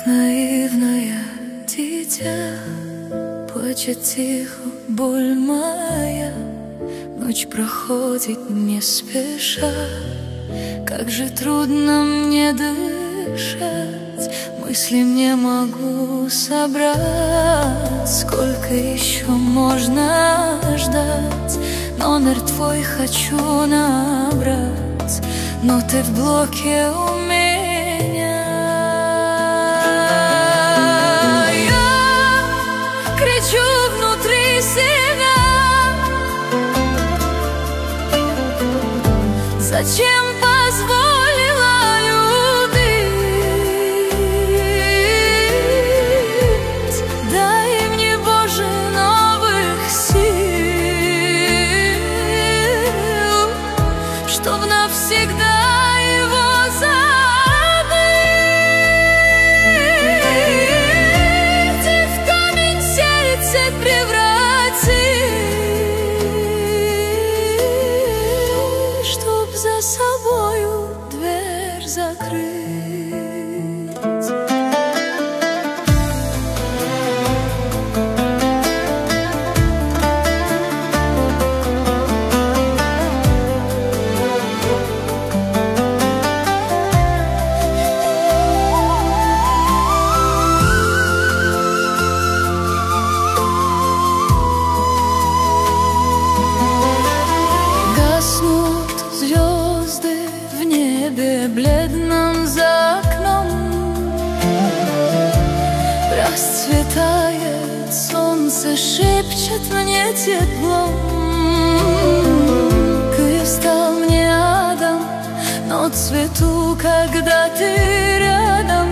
Как наивное дитя плачет тихо боль моя. Ночь проходит не спеша, как же трудно мне дышать. Мысли не могу собрать. Сколько еще можно ждать? Номер твой хочу набрать, но ты в блоке у меня. Я кричу внутри себя: зачем позволила любить? Дай мне, Боже, новых сил, чтоб навсегда его забыть и в камень сердце превратить, чтоб за собою дверь закрыть. Гаснут звезды в небе бледном за окном, расцветает солнце, шепчет мне теплом. Кристалл мне адом, но цвету, когда ты рядом.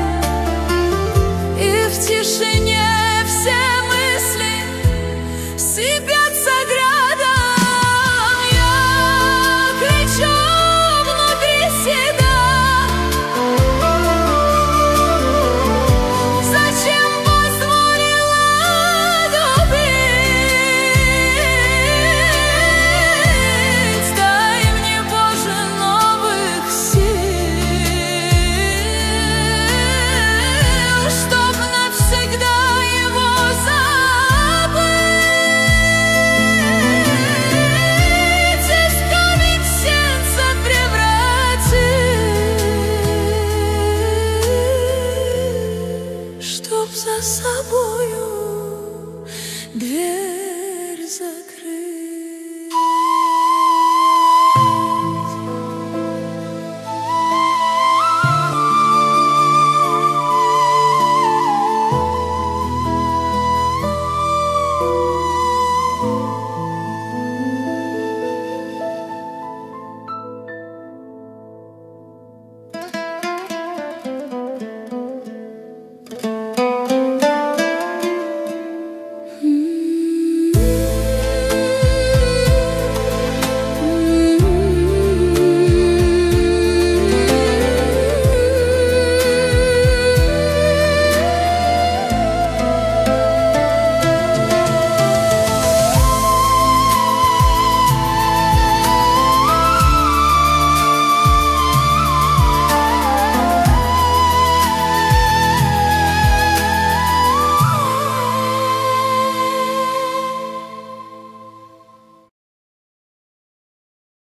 И в тишине все мысли сыпятся градом. Я кричу внутри себя: зачем позволила любить? Дай мне, Боже, новых сил, чтоб навсегда его забыть и в камень сердце превратить, чтоб за собой